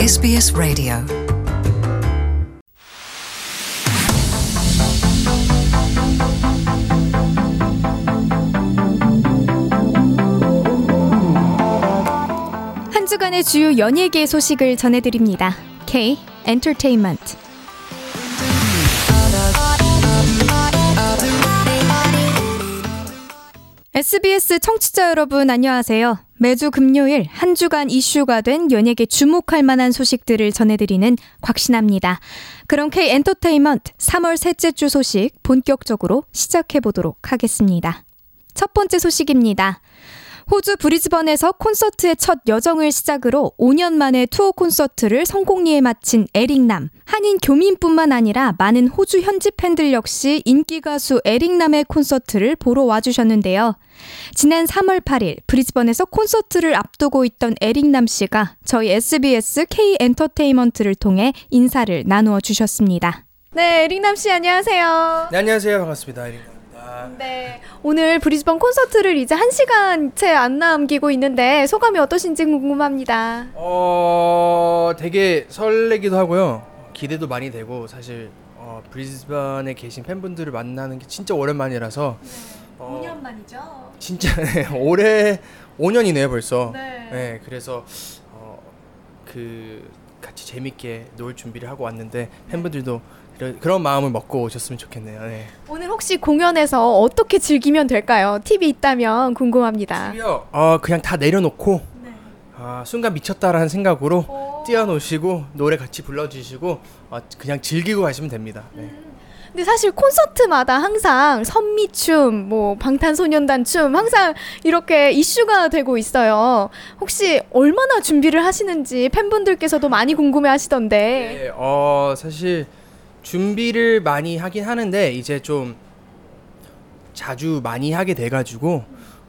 SBS Radio. 한 주간의 주요 연예계 소식을 전해드립니다. K 엔터테인먼트. SBS 청취자 여러분 안녕하세요. 매주 금요일 한 주간 이슈가 된 연예계 주목할 만한 소식들을 전해드리는 곽신아입니다. 그럼 K 엔터테인먼트 3월 셋째 주 소식 본격적으로 시작해보도록 하겠습니다. 첫 번째 소식입니다. 호주 브리즈번에서 콘서트의 첫 여정을 시작으로 5년 만에 투어 콘서트를 성공리에 마친 에릭남. 한인 교민뿐만 아니라 많은 호주 현지 팬들 역시 인기 가수 에릭남의 콘서트를 보러 와주셨는데요. 지난 3월 8일 브리즈번에서 콘서트를 앞두고 있던 에릭남 씨가 저희 SBS K 엔터테인먼트를 통해 인사를 나누어 주셨습니다. 네, 에릭남 씨 안녕하세요. 네, 안녕하세요. 반갑습니다. 에릭남. 네, 오늘 브리즈번 콘서트를 이제 1시간 채 안 남기고 있는데 소감이 어떠신지 궁금합니다. 되게 설레기도 하고요. 기대도 많이 되고 사실 브리즈번에 계신 팬분들을 만나는 게 진짜 오랜만이라서 5년 만이죠? 진짜 올해 5년이네요 벌써. 네. 그래서 같이 재밌게 놀 준비를 하고 왔는데 팬분들도 그런 마음을 먹고 오셨으면 좋겠네요. 네. 오늘 혹시 공연에서 어떻게 즐기면 될까요? 팁이 있다면 궁금합니다. 팁이요? 그냥 다 내려놓고 순간 미쳤다라는 생각으로 뛰어노시고 노래 같이 불러주시고 그냥 즐기고 가시면 됩니다. 네. 근데 사실 콘서트마다 항상 선미춤, 방탄소년단 춤 항상 이렇게 이슈가 되고 있어요. 혹시 얼마나 준비를 하시는지 팬분들께서도 많이 궁금해하시던데. 네, 사실 준비를 많이 하긴 하는데 이제 좀 자주 많이 하게 돼가지고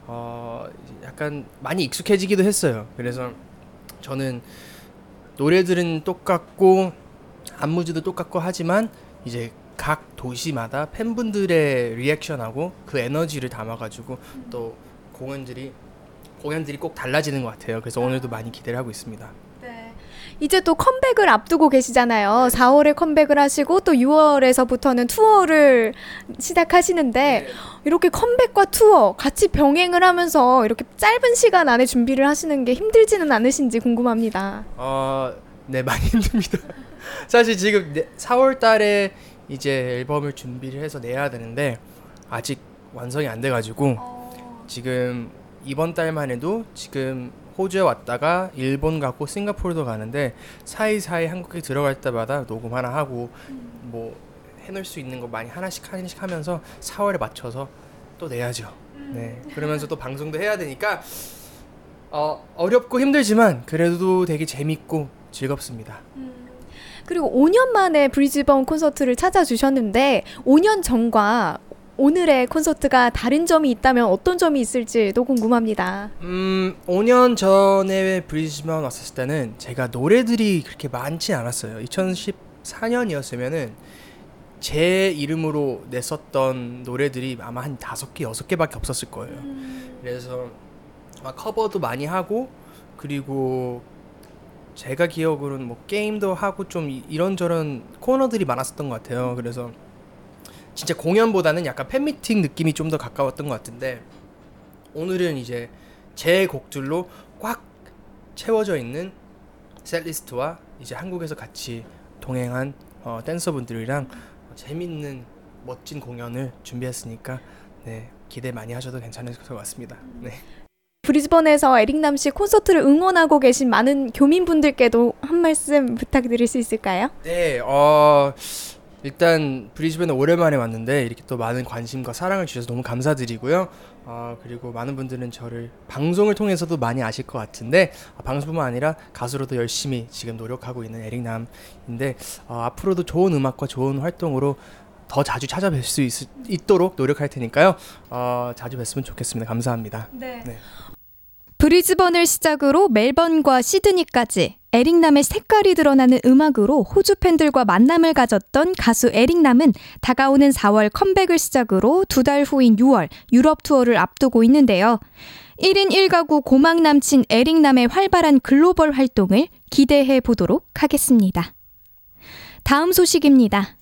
약간 많이 익숙해지기도 했어요. 그래서 저는 노래들은 똑같고 안무지도 똑같고 하지만 이제 각 도시마다 팬분들의 리액션하고 그 에너지를 담아가지고 또 공연들이 꼭 달라지는 것 같아요. 그래서 오늘도 많이 기대를 하고 있습니다. 네. 이제 또 컴백을 앞두고 계시잖아요. 4월에 컴백을 하시고 또 6월에서부터는 투어를 시작하시는데 이렇게 컴백과 투어 같이 병행을 하면서 이렇게 짧은 시간 안에 준비를 하시는 게 힘들지는 않으신지 궁금합니다. 네, 많이 힘듭니다. 사실 지금 4월 달에 이제 앨범을 준비를 해서 내야 되는데 아직 완성이 안 돼가지고 지금 이번 달만 해도 지금 호주에 왔다가 일본 가고 싱가포르도 가는데 사이사이 한국에 들어갈 때마다 녹음 하나 하고 해놓을 수 있는 거 많이 하나씩 하면서 4월에 맞춰서 또 내야죠. 네, 그러면서 또 방송도 해야 되니까 어렵고 힘들지만 그래도 되게 재밌고 즐겁습니다. 그리고 5년 만에 브리즈번 콘서트를 찾아주셨는데 5년 전과 오늘의 콘서트가 다른 점이 있다면 어떤 점이 있을지도 궁금합니다. 5년 전에 브리즈번 왔었을 때는 제가 노래들이 그렇게 많지 않았어요. 2014년이었으면은 제 이름으로 냈었던 노래들이 아마 한 5개, 6개밖에 없었을 거예요. 그래서 커버도 많이 하고 그리고 제가 기억으로는 게임도 하고 좀 이런저런 코너들이 많았었던 것 같아요. 그래서 진짜 공연보다는 약간 팬미팅 느낌이 좀 더 가까웠던 것 같은데 오늘은 이제 제 곡들로 꽉 채워져 있는 셋리스트와 이제 한국에서 같이 동행한 댄서분들이랑 재밌는 멋진 공연을 준비했으니까 네, 기대 많이 하셔도 괜찮을 것 같습니다. 네. 브리즈번에서 에릭남 씨 콘서트를 응원하고 계신 많은 교민분들께도 한 말씀 부탁드릴 수 있을까요? 네, 일단 브리즈번에 오랜만에 왔는데 이렇게 또 많은 관심과 사랑을 주셔서 너무 감사드리고요. 그리고 많은 분들은 저를 방송을 통해서도 많이 아실 것 같은데 방송뿐만 아니라 가수로도 열심히 지금 노력하고 있는 에릭남인데 앞으로도 좋은 음악과 좋은 활동으로 더 자주 찾아뵐 수 있도록 노력할 테니까요. 자주 뵀으면 좋겠습니다. 감사합니다. 네. 브리즈번을 시작으로 멜번과 시드니까지 에릭남의 색깔이 드러나는 음악으로 호주 팬들과 만남을 가졌던 가수 에릭남은 다가오는 4월 컴백을 시작으로 2달 후인 6월 유럽 투어를 앞두고 있는데요. 1인 1가구 고막 남친 에릭남의 활발한 글로벌 활동을 기대해 보도록 하겠습니다. 다음 소식입니다.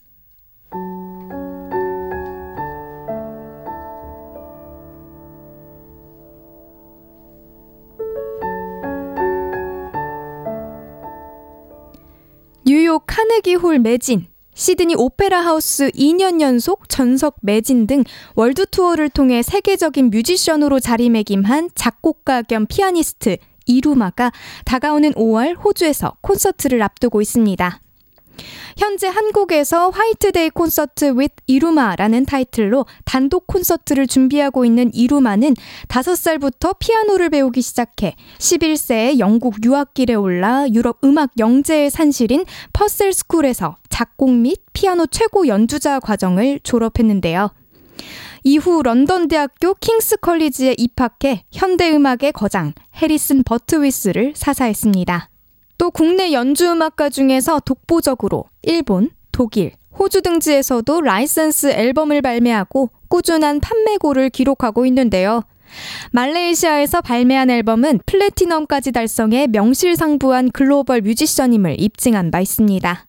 뉴욕 카네기 홀 매진, 시드니 오페라 하우스 2년 연속 전석 매진 등 월드 투어를 통해 세계적인 뮤지션으로 자리매김한 작곡가 겸 피아니스트 이루마가 다가오는 5월 호주에서 콘서트를 앞두고 있습니다. 현재 한국에서 화이트데이 콘서트 with 이루마라는 타이틀로 단독 콘서트를 준비하고 있는 이루마는 5살부터 피아노를 배우기 시작해 11세에 영국 유학길에 올라 유럽 음악 영재의 산실인 퍼셀 스쿨에서 작곡 및 피아노 최고 연주자 과정을 졸업했는데요. 이후 런던 대학교 킹스 컬리지에 입학해 현대음악의 거장 해리슨 버트위스를 사사했습니다. 또 국내 연주음악가 중에서 독보적으로 일본, 독일, 호주 등지에서도 라이선스 앨범을 발매하고 꾸준한 판매고를 기록하고 있는데요. 말레이시아에서 발매한 앨범은 플래티넘까지 달성해 명실상부한 글로벌 뮤지션임을 입증한 바 있습니다.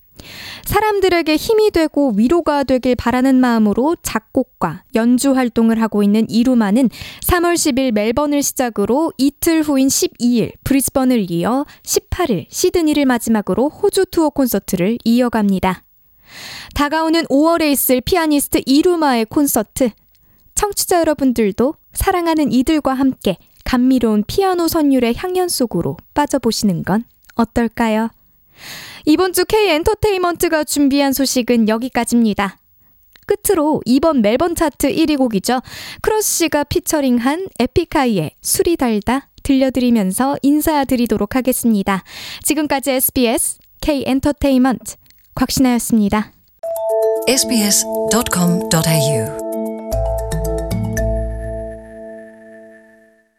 사람들에게 힘이 되고 위로가 되길 바라는 마음으로 작곡과 연주 활동을 하고 있는 이루마는 3월 10일 멜번을 시작으로 이틀 후인 12일 브리스번을 이어 18일 시드니를 마지막으로 호주 투어 콘서트를 이어갑니다. 다가오는 5월에 있을 피아니스트 이루마의 콘서트, 청취자 여러분들도 사랑하는 이들과 함께 감미로운 피아노 선율의 향연 속으로 빠져보시는 건 어떨까요? 이번 주 K-엔터테인먼트가 준비한 소식은 여기까지입니다. 끝으로 이번 멜번 차트 1위 곡이죠. 크러쉬가 피처링한 에픽하이의 술이 달다 들려드리면서 인사드리도록 하겠습니다. 지금까지 SBS K-엔터테인먼트 곽신아였습니다. sbs.com.au